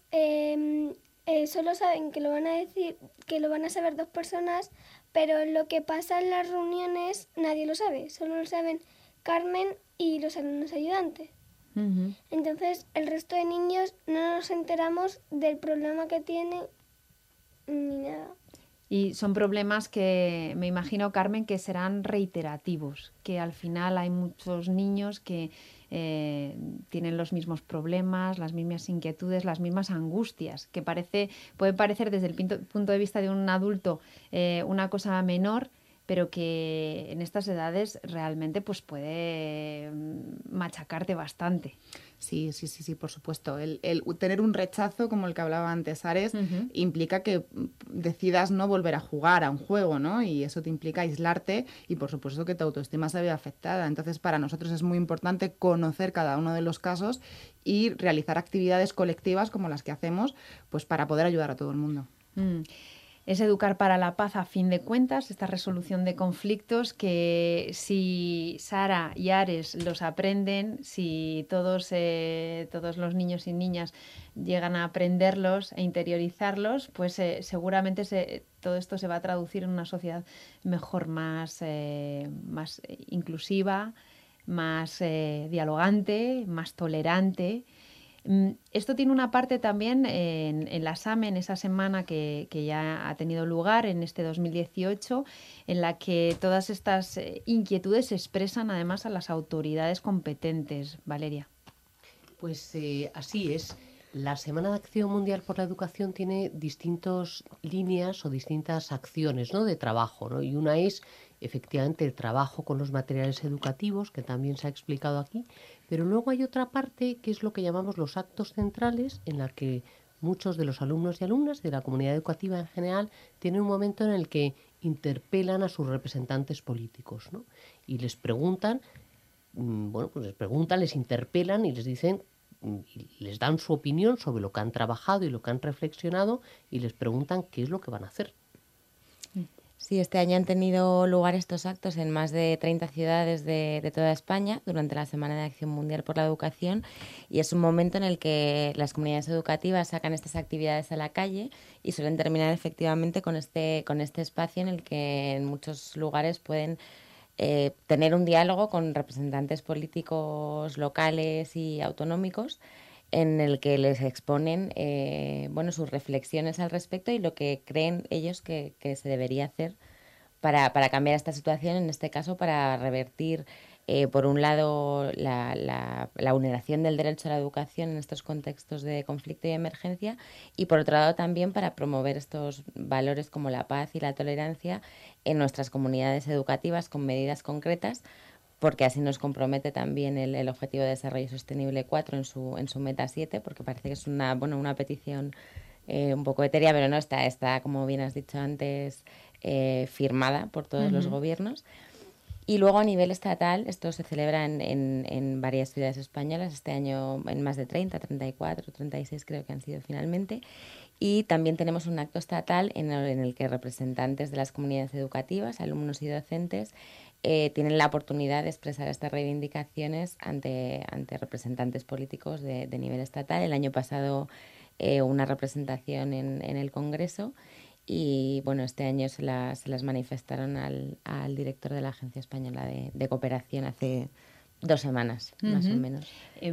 solo saben que lo van a decir, que lo van a saber 2 personas, pero lo que pasa en las reuniones nadie lo sabe, solo lo saben Carmen y los alumnos ayudantes. Uh-huh. Entonces, el resto de niños no nos enteramos del problema que tienen ni nada. Y son problemas que, me imagino, Carmen, que serán reiterativos, que al final hay muchos niños que tienen los mismos problemas, las mismas inquietudes, las mismas angustias, que puede parecer desde el punto de vista de un adulto una cosa menor, pero que en estas edades realmente pues puede machacarte bastante. Sí, por supuesto. El tener un rechazo, como el que hablaba antes Ares, uh-huh, implica que decidas no volver a jugar a un juego, ¿no? Y eso te implica aislarte y, por supuesto, que tu autoestima se ve afectada. Entonces, para nosotros es muy importante conocer cada uno de los casos y realizar actividades colectivas como las que hacemos, pues para poder ayudar a todo el mundo. Es educar para la paz, a fin de cuentas, esta resolución de conflictos que si Sara y Ares los aprenden, si todos los niños y niñas llegan a aprenderlos e interiorizarlos, pues seguramente todo esto se va a traducir en una sociedad mejor, más inclusiva, más dialogante, más tolerante. Esto tiene una parte también en la SAME, en esa semana que ya ha tenido lugar en este 2018, en la que todas estas inquietudes se expresan además a las autoridades competentes. Valeria. Pues así es. La Semana de Acción Mundial por la Educación tiene distintas líneas o distintas acciones, ¿no?, de trabajo, ¿no? Y una es efectivamente el trabajo con los materiales educativos, que también se ha explicado aquí, pero luego hay otra parte que es lo que llamamos los actos centrales, en la que muchos de los alumnos y alumnas de la comunidad educativa en general tienen un momento en el que interpelan a sus representantes políticos, ¿no? Y les preguntan, les interpelan y les dicen, les dan su opinión sobre lo que han trabajado y lo que han reflexionado y les preguntan qué es lo que van a hacer. Sí, este año han tenido lugar estos actos en más de 30 ciudades de toda España durante la Semana de Acción Mundial por la Educación, y es un momento en el que las comunidades educativas sacan estas actividades a la calle y suelen terminar efectivamente con este espacio en el que en muchos lugares pueden tener un diálogo con representantes políticos locales y autonómicos, en el que les exponen sus reflexiones al respecto y lo que creen ellos que se debería hacer para cambiar esta situación, en este caso para revertir, por un lado, la vulneración del derecho a la educación en estos contextos de conflicto y emergencia, y por otro lado también para promover estos valores como la paz y la tolerancia en nuestras comunidades educativas con medidas concretas, porque así nos compromete también el Objetivo de Desarrollo Sostenible 4 en su meta 7, porque parece que es una petición un poco etérea, pero no está, como bien has dicho antes, firmada por todos los gobiernos. Y luego a nivel estatal, esto se celebra en varias ciudades españolas, este año en más de 30, 34, 36 creo que han sido finalmente. Y también tenemos un acto estatal en el que representantes de las comunidades educativas, alumnos y docentes, tienen la oportunidad de expresar estas reivindicaciones ante representantes políticos de nivel estatal. El año pasado una representación en el Congreso, y este año se las manifestaron al director de la Agencia Española de Cooperación hace 2 semanas, más o menos.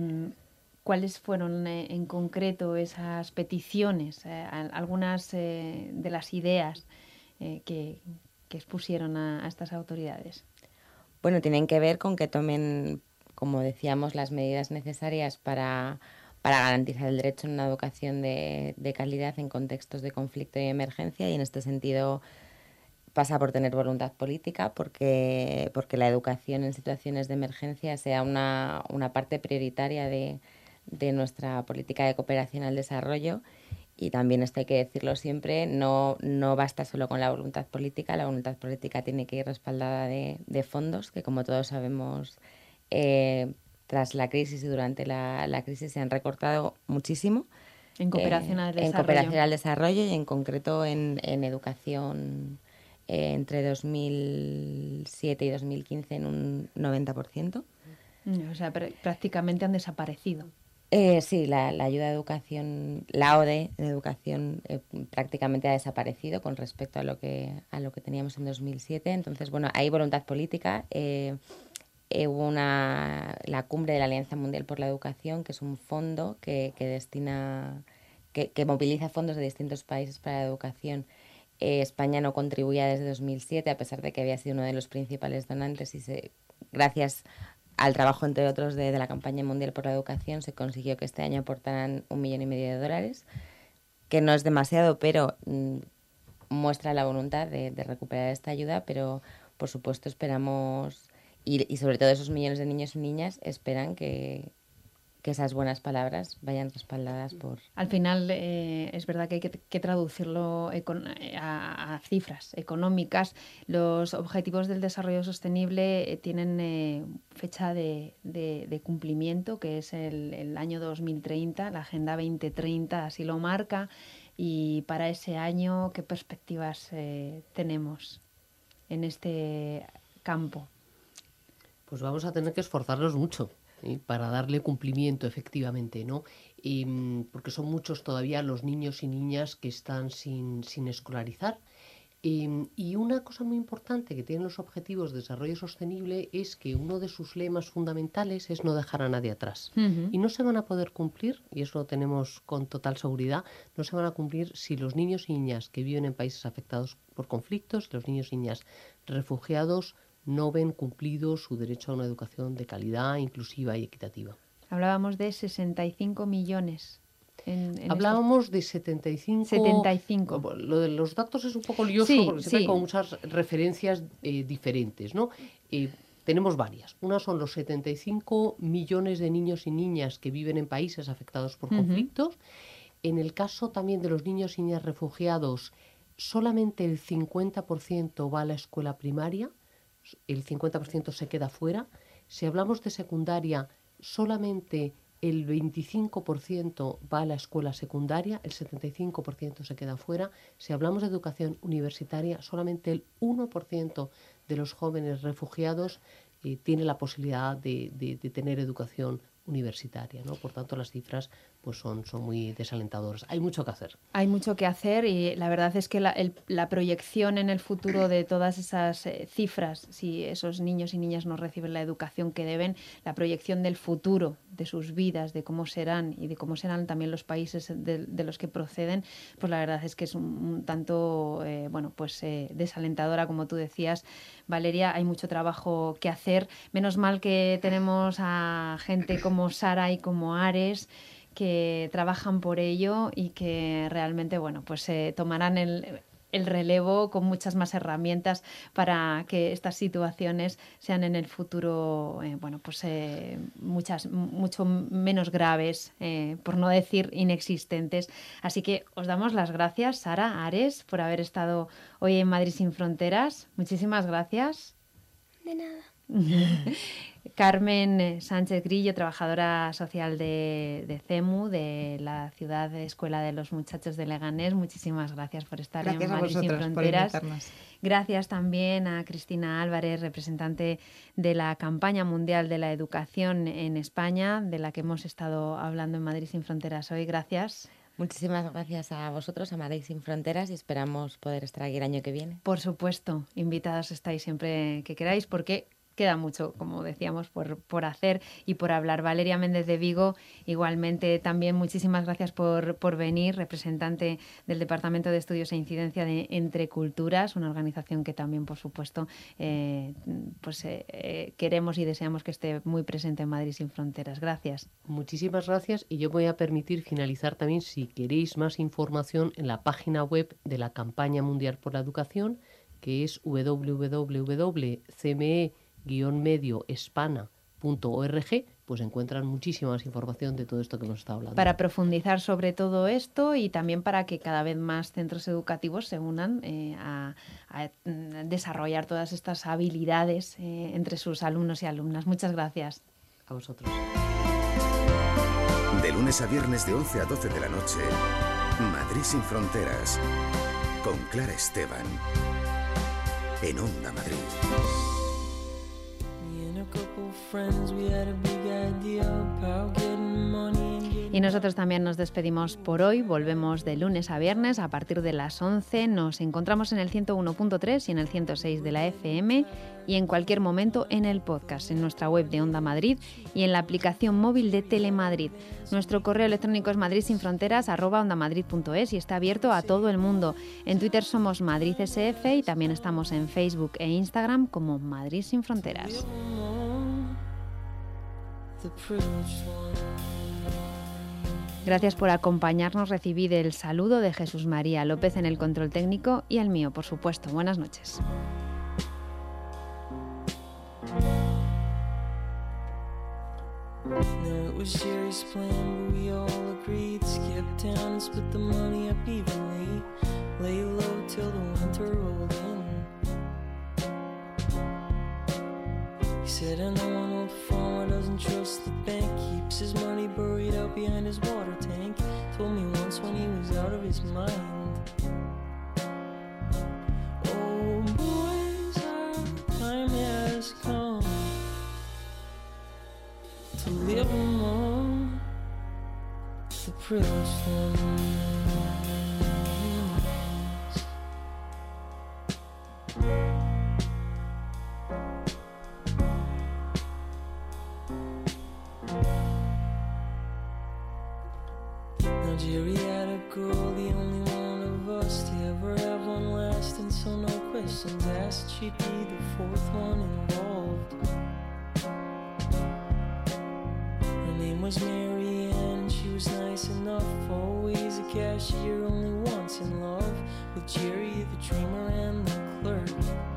¿Cuáles fueron en concreto esas peticiones, algunas de las ideas que expusieron a estas autoridades? Bueno, tienen que ver con que tomen, como decíamos, las medidas necesarias para garantizar el derecho a una educación de calidad en contextos de conflicto y emergencia, y en este sentido pasa por tener voluntad política, porque la educación en situaciones de emergencia sea una parte prioritaria de nuestra política de cooperación al desarrollo. Y también esto hay que decirlo siempre, no basta solo con la voluntad política tiene que ir respaldada de fondos, que como todos sabemos, tras la crisis y durante la crisis se han recortado muchísimo. En cooperación al desarrollo. En cooperación al desarrollo, y en concreto en educación, entre 2007 y 2015 en un 90%. O sea, prácticamente han desaparecido. Sí, la ayuda de educación, la ODE de educación prácticamente ha desaparecido con respecto a lo que teníamos en 2007. Entonces, hay voluntad política. Hubo la cumbre de la Alianza Mundial por la Educación, que es un fondo que moviliza fondos de distintos países para la educación. España no contribuía desde 2007, a pesar de que había sido uno de los principales donantes, y gracias al trabajo, entre otros, de la campaña mundial por la educación, se consiguió que este año aportaran $1,5 millones, que no es demasiado, pero muestra la voluntad de recuperar esta ayuda. Pero, por supuesto, esperamos, y sobre todo esos millones de niños y niñas esperan que esas buenas palabras vayan respaldadas por... Al final es verdad que hay que traducirlo a cifras económicas. Los objetivos del desarrollo sostenible tienen fecha de cumplimiento, que es el año 2030, la Agenda 2030 así lo marca. Y para ese año, ¿qué perspectivas tenemos en este campo? Pues vamos a tener que esforzarnos mucho para darle cumplimiento efectivamente, ¿no? Porque son muchos todavía los niños y niñas que están sin escolarizar. Y una cosa muy importante que tienen los Objetivos de Desarrollo Sostenible es que uno de sus lemas fundamentales es no dejar a nadie atrás. Y no se van a poder cumplir, y eso lo tenemos con total seguridad, no se van a cumplir si los niños y niñas que viven en países afectados por conflictos, los niños y niñas refugiados, no ven cumplido su derecho a una educación de calidad, inclusiva y equitativa. Hablábamos de 65 millones. Hablábamos de 75. Lo de los datos es un poco lioso porque siempre hay como muchas referencias diferentes, ¿no? Tenemos varias. Una son los 75 millones de niños y niñas que viven en países afectados por conflictos. En el caso también de los niños y niñas refugiados, solamente el 50% va a la escuela primaria, el 50% se queda fuera. Si hablamos de secundaria, solamente el 25% va a la escuela secundaria, el 75% se queda fuera. Si hablamos de educación universitaria, solamente el 1% de los jóvenes refugiados tiene la posibilidad de tener educación universitaria, ¿no? Por tanto, las cifras pues son muy desalentadoras. Hay mucho que hacer. Hay mucho que hacer y la verdad es que la proyección en el futuro de todas esas cifras, si esos niños y niñas no reciben la educación que deben, la proyección del futuro, de sus vidas, de cómo serán y de cómo serán también los países de los que proceden, pues la verdad es que es un tanto desalentadora, como tú decías, Valeria. Hay mucho trabajo que hacer. Menos mal que tenemos a gente como Sara y como Ares, que trabajan por ello y que realmente tomarán el relevo con muchas más herramientas para que estas situaciones sean en el futuro mucho menos graves, por no decir inexistentes. Así que os damos las gracias, Sara, Ares, por haber estado hoy en Madrid sin Fronteras. Muchísimas gracias. De nada. Carmen Sánchez Grillo, trabajadora social de CEMU, de la ciudad de Escuela de los Muchachos de Leganés. Muchísimas gracias por estar en Madrid sin Fronteras. Gracias también a Cristina Álvarez, representante de la campaña mundial de la educación en España, de la que hemos estado hablando en Madrid sin Fronteras hoy. Gracias. Muchísimas gracias a vosotros, a Madrid sin Fronteras, y esperamos poder estar aquí el año que viene. Por supuesto, invitados estáis siempre que queráis, porque queda mucho, como decíamos, por hacer y por hablar. Valeria Méndez de Vigo, igualmente también muchísimas gracias por venir, representante del Departamento de Estudios e Incidencia de Entre Culturas, una organización que también, por supuesto, queremos y deseamos que esté muy presente en Madrid sin Fronteras. Gracias. Muchísimas gracias, y yo voy a permitir finalizar también, si queréis más información, en la página web de la Campaña Mundial por la Educación, que es www.cme-medioespana.org, pues encuentran muchísima más información de todo esto que hemos estado hablando. Para profundizar sobre todo esto y también para que cada vez más centros educativos se unan a desarrollar todas estas habilidades entre sus alumnos y alumnas. Muchas gracias. A vosotros. De lunes a viernes de 11 a 12 de la noche, Madrid sin Fronteras, con Clara Esteban, en Onda Madrid. Y nosotros también nos despedimos por hoy. Volvemos de lunes a viernes a partir de las 11. Nos encontramos en el 101.3 y en el 106 de la FM, y en cualquier momento en el podcast, en nuestra web de Onda Madrid y en la aplicación móvil de Telemadrid. Nuestro correo electrónico es madridsinfronteras@ondamadrid.es y está abierto a todo el mundo. En Twitter somos Madrid SF y también estamos en Facebook e Instagram como Madrid sin Fronteras. Gracias por acompañarnos. Recibid el saludo de Jesús María López en el control técnico y el mío, por supuesto. Buenas noches. No, it was Sherry's plan, but we all agreed. Skip town and split the money up evenly. Lay low till the winter rolled in. He said, I know an old farmer doesn't trust the bank, keeps his money buried out behind his water tank. Told me once when he was out of his mind. Oh boys, our time has come to live among the privileged ones. guessed she'd be the fourth one involved. Her name was Mary Ann, she was nice enough, always a cashier, only once in love with Jerry the dreamer and the clerk,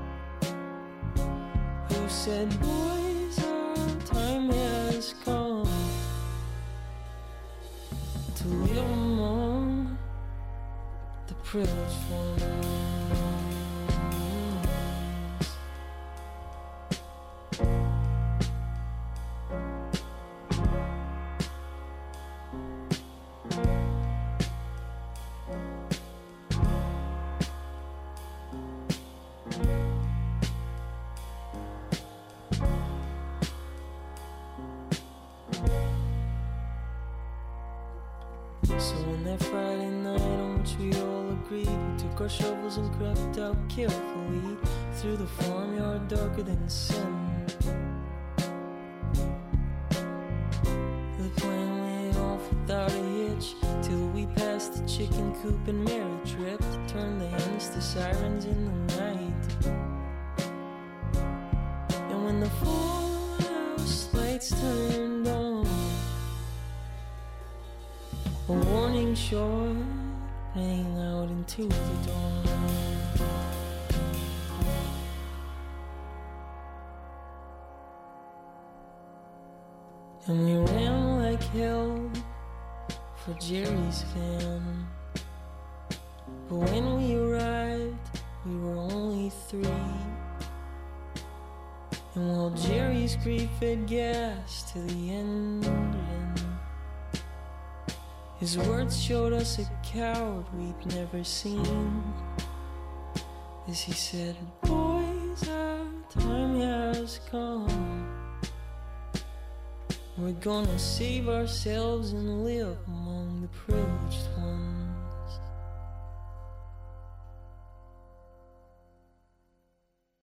who said, boys, our time has come to live among the privileged ones. So on that Friday night on which we all agreed, we took our shovels and crept out carefully through the farmyard darker than sin. The plan went off without a hitch till we passed the chicken coop and Mary tripped, turned the hens to sirens in the night. And when the farmhouse lights turned on, a warning shot rang out into the dawn. And we ran like hell for Jerry's van. But when we arrived, we were only 3. And while Jerry's grief had gas to the engine, his words showed us a coward we'd never seen. As he said, boys, our time has come. We're gonna save ourselves and live among the privileged ones.